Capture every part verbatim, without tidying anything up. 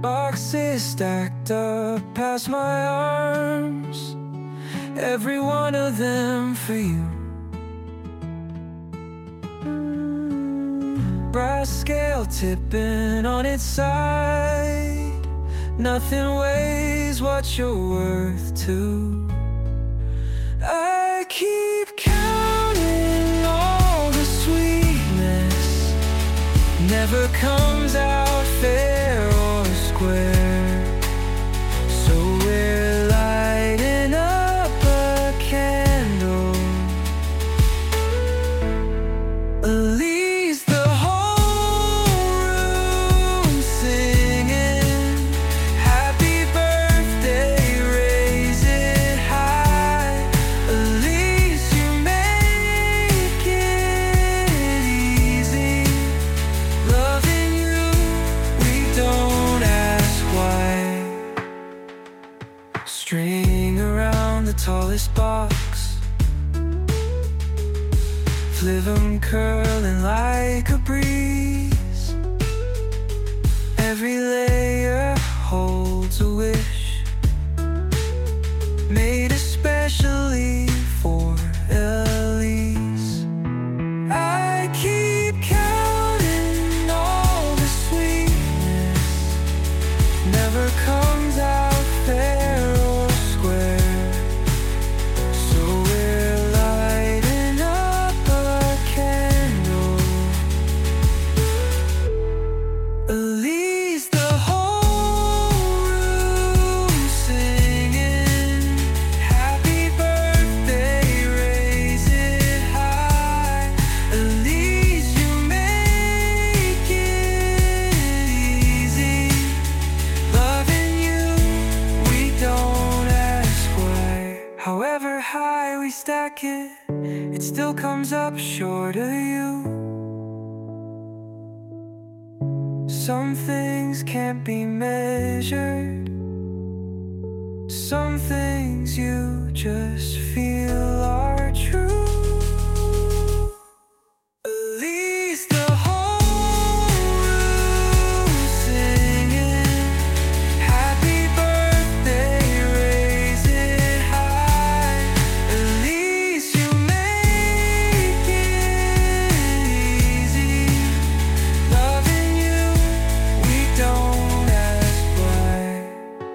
Boxes stacked up past my arms, every one of them for you. Brass scale tipping on its side, nothing weighs what you're worth to. I keep counting all the sweetness, never comes out fair or square. So we're lighting up a candle, Elise, the whole room singing happy birthday, raise it high. Elise, you make it easy, loving you, we don't ask why. String around the tallest box, flivum curling like a breeze. Every layer holds a wish, made especially for Elise. I keep counting all the sweetness, never comes out fair or square. So we're lighting up a candle, Elise, the whole room singing happy birthday, raise it high. Elise, you make it easy, loving you, we don't ask why. However high we stack it, it still comes up short of you. Some things can't be measured, some things you just feel are true. Elise, the whole room singing happy birthday, raise it high. Elise, you make it easy, loving you, we don't ask why.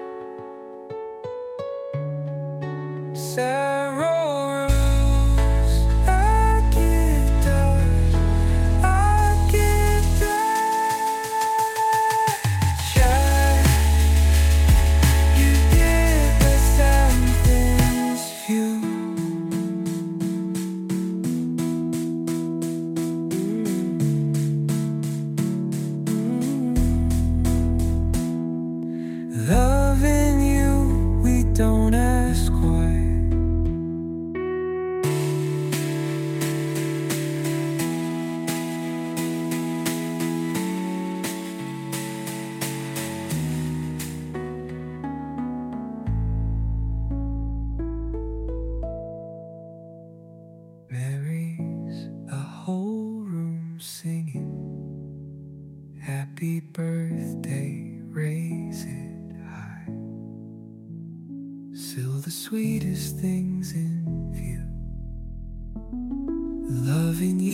Sarah rules, I get dust, I get that shine. You give us something's few. Loving you, we don't ask why. Mary's a whole room singing happy birthday, raise it high. Still the sweetest things in view, loving you.